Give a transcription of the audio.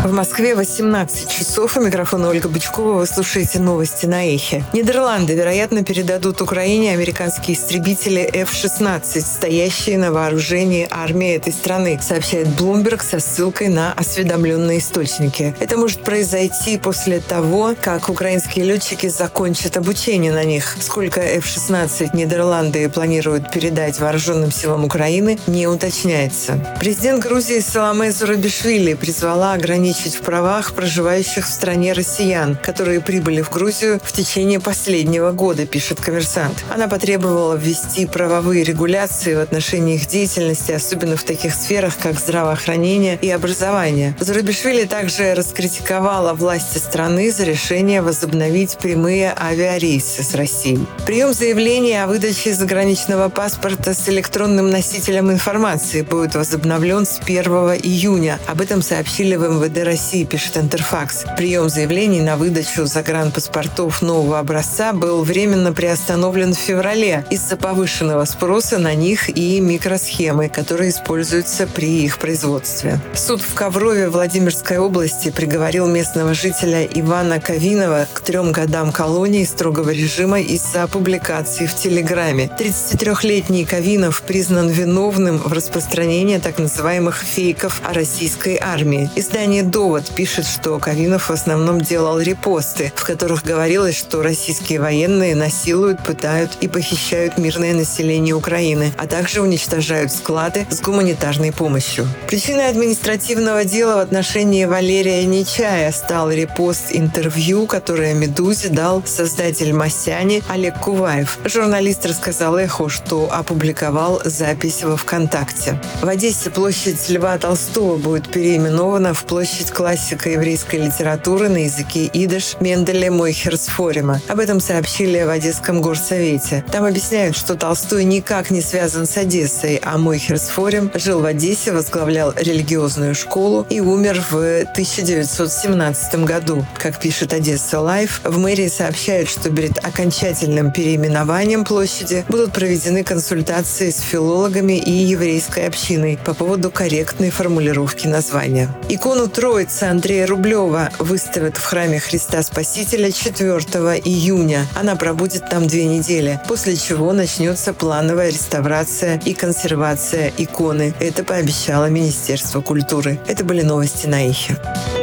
В Москве 18 часов. У микрофона Ольга Бычкова. Вы слушаете новости на Эхе. Нидерланды, вероятно, передадут Украине американские истребители F-16, стоящие на вооружении армии этой страны, сообщает Bloomberg со ссылкой на осведомленные источники. Это может произойти после того, как украинские летчики закончат обучение на них. Сколько F-16 Нидерланды планируют передать вооруженным силам Украины, не уточняется. Президент Грузии Саломе Зурабишвили призвала ограничить в правах проживающих в стране россиян, которые прибыли в Грузию в течение последнего года, пишет «Коммерсант». Она потребовала ввести правовые регуляции в отношении их деятельности, особенно в таких сферах, как здравоохранение и образование. Зурабишвили также раскритиковала власти страны за решение возобновить прямые авиарейсы с Россией. Прием заявления о выдаче заграничного паспорта с электронным носителем информации будет возобновлен с 1 июня. Об этом сообщили в МВД России, пишет Интерфакс. Прием заявлений на выдачу загранпаспортов нового образца был временно приостановлен в феврале из-за повышенного спроса на них и микросхемы, которые используются при их производстве. Суд в Коврове Владимирской области приговорил местного жителя Ивана Кавинова к 3 годам колонии строгого режима из-за публикаций в Телеграме. 33-летний Кавинов признан виновным в распространении так называемых фейков о российской армии. Издание «Довод» пишет, что Кавинов в основном делал репосты, в которых говорилось, что российские военные насилуют, пытают и похищают мирное население Украины, а также уничтожают склады с гуманитарной помощью. Причиной административного дела в отношении Валерия Нечая стал репост интервью, которое «Медузе» дал создатель «Масяни» Олег Куваев. Журналист рассказал «Эхо», что опубликовал запись во ВКонтакте. В Одессе площадь Льва Толстого будет переименована в площадь классика еврейской литературы на языке идиш Менделя Мойхерсфорима. Об этом сообщили в Одесском горсовете. Там объясняют, что Толстой никак не связан с Одессой, а Мойхерсфорим жил в Одессе, возглавлял религиозную школу и умер в 1917 году. Как пишет Одесса Лайв, в мэрии сообщают, что перед окончательным переименованием площади будут проведены консультации с филологами и еврейской общиной по поводу корректной формулировки названия. Икону Троицы Андрея Рублева выставят в храме Христа Спасителя 4 июня. Она пробудет там 2 недели, после чего начнется плановая реставрация и консервация иконы. Это пообещало Министерство культуры. Это были новости на Эхе.